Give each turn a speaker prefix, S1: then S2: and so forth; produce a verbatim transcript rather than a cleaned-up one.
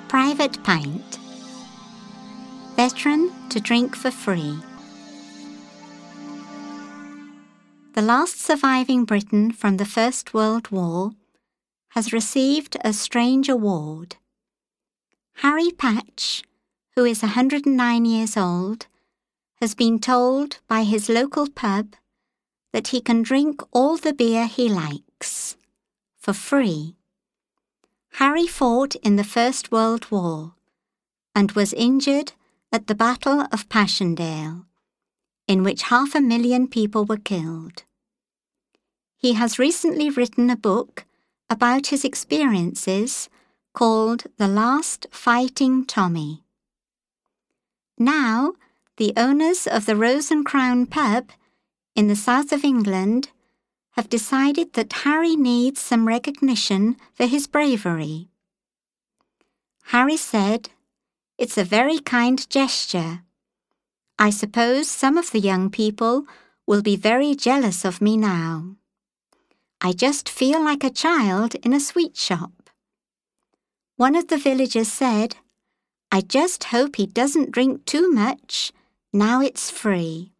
S1: Private Pint. Veteran to drink for free. The last surviving Briton from the First World War has received a strange award. Harry Patch, who is one hundred and nine years old, has been told by his local pub that he can drink all the beer he likes, for free. Harry fought in the First World War and was injured at the Battle of Passchendaele, in which half a million people were killed. He has recently written a book about his experiences called The Last Fighting Tommy. Now, the owners of the Rose and Crown pub in the south of England have decided that Harry needs some recognition for his bravery. Harry said, "It's a very kind gesture. I suppose some of the young people will be very jealous of me now. I just feel like a child in a sweet shop." One of the villagers said, "I just hope he doesn't drink too much, now it's free."